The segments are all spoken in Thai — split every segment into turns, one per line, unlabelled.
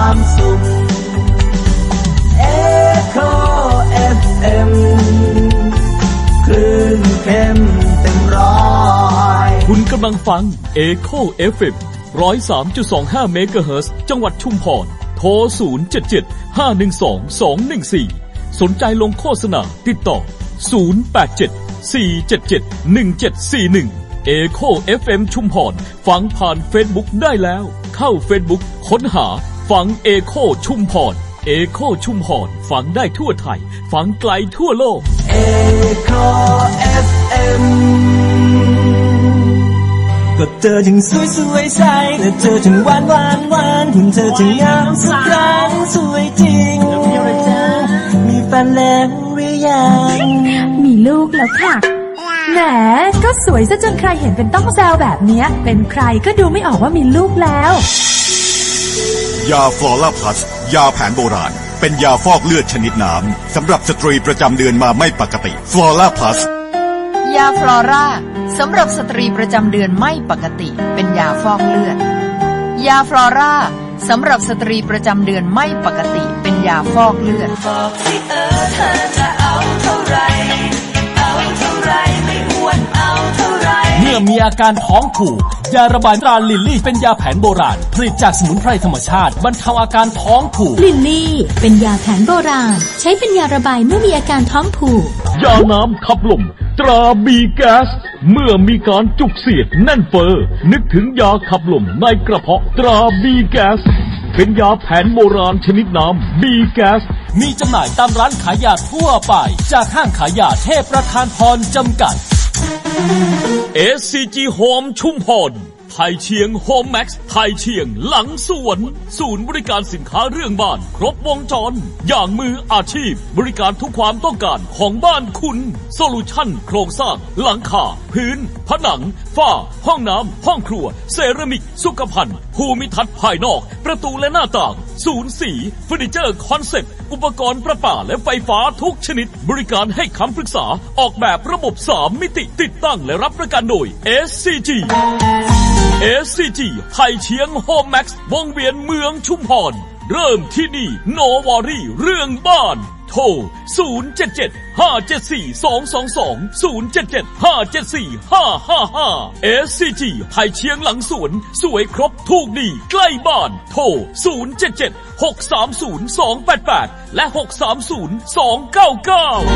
ความสุข Echo FM คลื่นเข้มเต็มร้อย
คุณกำลังฟัง Echo FM 103.25 เมกะเฮิรตซ์จังหวัดชุมพรโทร 077-512-214 สนใจลงโฆษณาติดต่อ 087-477-1741 Echo FM ชุมพรฟังผ่าน Facebook ได้แล้วเข้า Facebook ค้นหาฟัง Echo ชุมพร Echo ชุมพรฟังได้ทั่วไทยฟังไกลทั่วโลก
Echo FM ก็เธอจึงสวยใสและเธอจึงหวานถึงเธอจึงงามสักครั้งสวยจริงมีแฟนแล้วหรือยัง
มีลูกแล้วค่ะแหมก็สวยซะจนใครเห็นเป็นต้องแซวแบบนี้เป็นใครก็ดูไม่ออกว่ามีลูกแล้ว
ยาฟลอร่าพลัสยาแผนโบราณเป็นยาฟอกเลือดชนิดน้ำสำหรับสตรีประจำเดือนมาไม่ปกติฟลอร่าพลัส
ยาฟลอร่าสำหรับสตรีประจำเดือนไม่ปกติเป็นยาฟอกเลือดยาฟลอร่าสำหรับสตรีประจำเดือนไม่ปกติเป็นยาฟอกเลือด
บอกสิเธอจะเอาเท่าไรไม่อ้วนเอาเท่าไร
เมื่อมีอาการท้องผูกยาระบายตราลิลลี่เป็นยาแผนโบราณผลิตจากสมุนไพรธรรมชาติบรรเทาอาการท้องผูก
ลิลลี่เป็นยาแผนโบราณใช้เป็นยาระบายเมื่อมีอาการท้องผูก
ยาน้ำขับลมตราบีแก๊สเมื่อมีการจุกเสียดแน่นเฟ้อนึกถึงยาขับลมในกระเพาะตราบีแก๊สเป็นยาแผนโบราณชนิดน้ำบีแก๊สมีจำหน่ายตามร้านขายยาทั่วไปจากห้างขายยาเทพประธานพรจำกัด SCG Home ชุมพรไทยเชียงโฮมแม็กซ์ไทยเชียงหลังสวนศูนย์บริการสินค้าเรื่องบ้านครบวงจรอย่างมืออาชีพบริการทุกความต้องการของบ้านคุณโซลูชั่นโครงสร้างหลังคาพื้นผนังฝ้าห้องน้ำห้องครัวเซรามิกสุขภัณฑ์ภูมิทัศน์ภายนอกประตูและหน้าต่างศูนย์สีเฟอร์นิเจอร์คอนเซ็ปต์อุปกรณ์ประปาและไฟฟ้าทุกชนิดบริการให้คำปรึกษาออกแบบระบบ3มิติติดตั้งและรับประกันโดย SCG SCG ไทยเชียงโฮมแม็กซ์วงเวียนเมืองชุมพรเริ่มที่นี่โนวอรี่เรื่องบ้านโทร 077-574-2222 077-574-555 SCG ไทยเชียงหลังสวนสวยครบถูกดีใกล้บ้านโทร 077-630-288 และ 630-299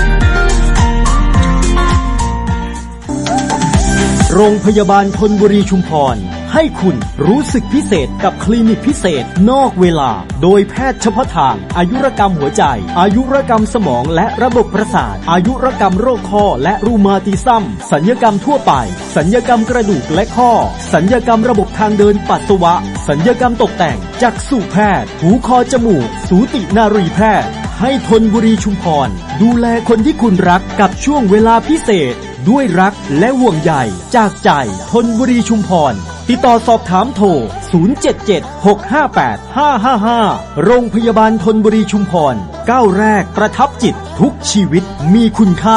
โรงพยาบาลธนบุรีชุมพรให้คุณรู้สึกพิเศษกับคลินิกพิเศษนอกเวลาโดยแพทย์เฉพาะทางอายุรกรรมหัวใจอายุรกรรมสมองและระบบประสาทอายุรกรรมโรคข้อและรูมาติซัมศัลยกรรมทั่วไปศัลยกรรมกระดูกและข้อศัลยกรรมระบบทางเดินปัสสาวะศัลยกรรมตกแต่งจักษุแพทย์หูคอจมูกสูตินารีแพทย์ให้ธนบุรีชุมพรดูแลคนที่คุณรักกับช่วงเวลาพิเศษด้วยรักและห่วงใยจากใจธนบุรีชุมพรติดต่อสอบถามโทร 077-658-555 โรงพยาบาลธนบุรีชุมพรก้าวแรกประทับจิตทุกชีวิตมีคุณค่า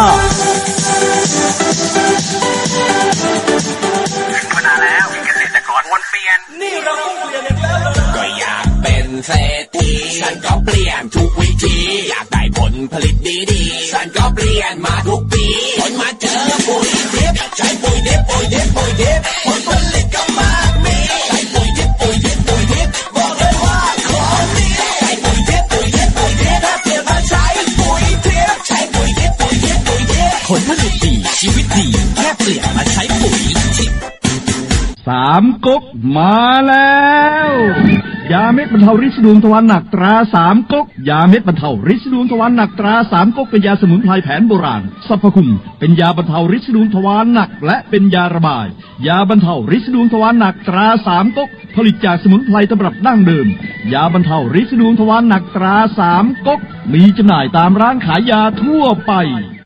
มานานแล้วเกษตรกรวนเปลี่ยน
นี่เราต้องเปลี่ยนอีกแล้ว
ก็อยากเป็นเศรษฐีฉันก็เปลี่ยนทุกวิธีอยากได้ผลผลิตดีๆฉันก็เปลี่ยนมาทุกปีผลมาเจอปุ๋ยดิบใช้ปุ๋ยดิบผลผลิตก็มากมีใช้ปุ๋ยดิบบอกเลยว่าของดีใช้ปุ๋ยดิบถ้าเปลี่ยนมาใช้ปุ๋ยดิบใช้ปุ๋ยดิบ
ผลผลิตดีชีวิตดีแค่เปลี่ยนมาใช้ปุ๋ยดิบ
3ก๊กมาแล้วยาเม็ดบรรเทาฤทธิ์ดวงทวารหนักตรา3ก๊กยาเม็ดบรรเทาฤทธิ์ดวงทวารหนักตรา3ก๊กเป็นยาสมุนไพรแผนโบราณสรรพคุณเป็นยาบรรเทาฤทธิ์ดวงทวารหนักและเป็นยาระบายยาบรรเทาฤทธิ์ดวงทวารหนักตรา3ก๊กผลิตจากสมุนไพรตำรับดั้งเดิมยาบรรเทาฤทธิ์ดวงทวารหนักตรา3ก๊กมีจำหน่ายตามร้านขายยาทั่วไป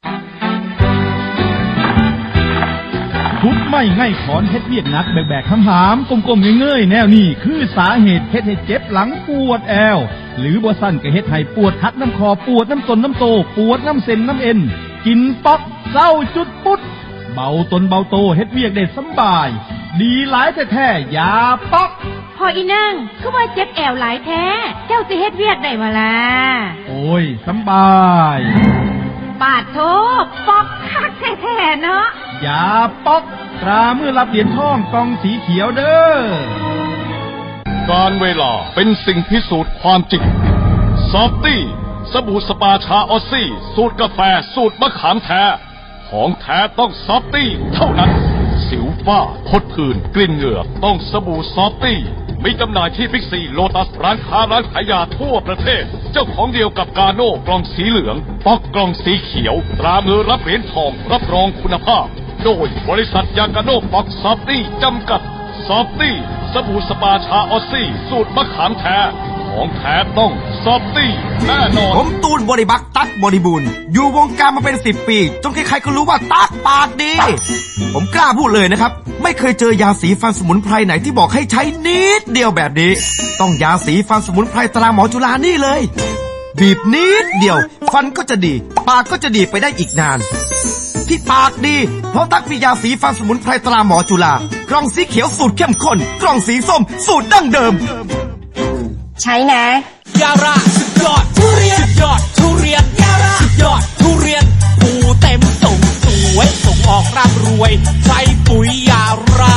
ทุบไม่ง่ายขอนเฮ็ดเวียกหนักแบกๆหามๆก้มๆเงยๆแนวนี้คือสาเหตุเฮ็ดให้เจ็บหลังปวดแอวหรือบ่สั่นก็เฮ็ดให้ปวดทัดน้ำคอปวดน้ำตนน้ำโตปวดน้ำเส้นน้ำเอ็นกินป๊อกเศร้าจุดปุ๊ดเบาตนเบาโตเฮ็ดเวียกได้สบายดีหลายแท้ๆยาป๊อก
พออีนึงคือว่าเจ็บแอวหลายแท้เจ้าสิเฮ็ดเวียกได้บ่ล่ะ
โอ้ยสบาย
ปาดโถปอกคักแท้ๆเนาะ
อย่าปอกตรามือรับเหรียญทองกองสีเขียวเด้อ
การเวลาเป็นสิ่งพิสูจน์ความจริงซอฟตี้สบู่สปาชาออสซี่สูตรกาแฟสูตรมะขามแท้ของแท้ต้องซอฟตี้เท่านั้นสิวฝ้าพดผื่นกลิ่นเหงื่อต้องสบู่ซอฟตี้มีจำหน่ายที่บิ๊กซีโลตัสร้านค้าร้านขายยาทั่วประเทศเจ้าของเดียวกับกาโน่กล่องสีเหลืองป๊อกกล่องสีเขียวตรามือรับเหรียญทองรับรองคุณภาพโดยบริษัทยากาโน่ป๊อกซอฟตี้จำกัดซอฟตี้สบู่สปาชาออสซี่สูตรมะขามแท้ของแท้ต้องซอฟตี้แน่นอน
ผมตูนบริบักตั๊กบริบูรณ์อยู่วงการมาเป็น10 ปีจนใครๆก็รู้ว่าตั๊กปากดีผมกล้าพูดเลยนะครับไม่เคยเจอยาสีฟันสมุนไพรไหนที่บอกให้ใช้นิดเดียวแบบนี้ต้องยาสีฟันสมุนไพรตราหมอจุฬานี่เลยบีบนิดเดียวฟันก็จะดีปากก็จะดีไปได้อีกนานที่ปากดีเพราะตั๊กมียาสีฟันสมุนไพรตราหมอจุฬากล่องสีเขียวสูตรเข้มข้นกล่องสีส้มสูตรดั้งเดิม
ใช้นะ
ยาราสุดยอดทุเรียนสุดยอดทุเรียนยาราสุดยอดทุเรียนปูเต็มส่งสวยส่งออกร่ำรวยใช้ปุ๋ยยารา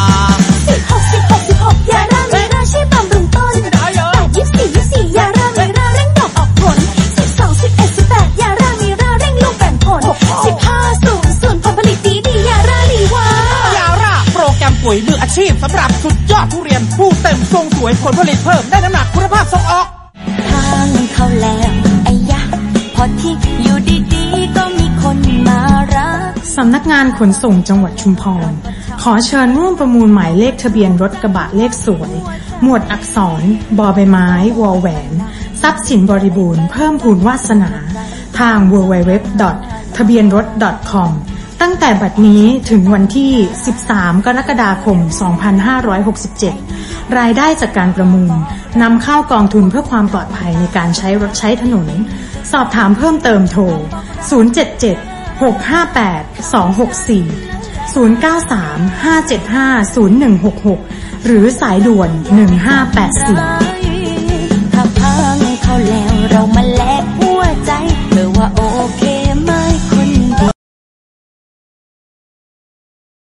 16 ยารามีราช่วยบำรุงต้น24 ยารามีราเร่งดอกออกผล12 18 ยารามีราเร่งลูกแบ่งผล15 00ผลผลิตดียาราลีวาย
าราโปรแกรมปุ๋ยมืออาชีพสำหรับสุดยอดทุเรียนผู้เต็มทรงสวยผลผลิตเพิ่มได้น้ำหนักคุณภาพส่งออก
ทางเขาแล้วไอ้ยะพอที่อยู่ดีๆก็มีคนมารัก
สำนักงานขนส่งจังหวัดชุมพรขอเชิญร่วมประมูลหมายเลขทะเบียนรถกระบะเลขสวยหมวดอักษรบอใบไม้วอแหวนทรัพย์สินบริบูรณ์เพิ่มพูนวาสนาทาง www.ทะเบียนรถ .com ตั้งแต่บัดนี้ถึงวันที่13 กรกฎาคม 2567รายได้จากการประมูลนำเข้ากองทุนเพื่อความปลอดภัยในการใช้รถใช้ถนนสอบถามเพิ่มเติมโทร077 658 264 093 575 0166หรือสายด่วน1584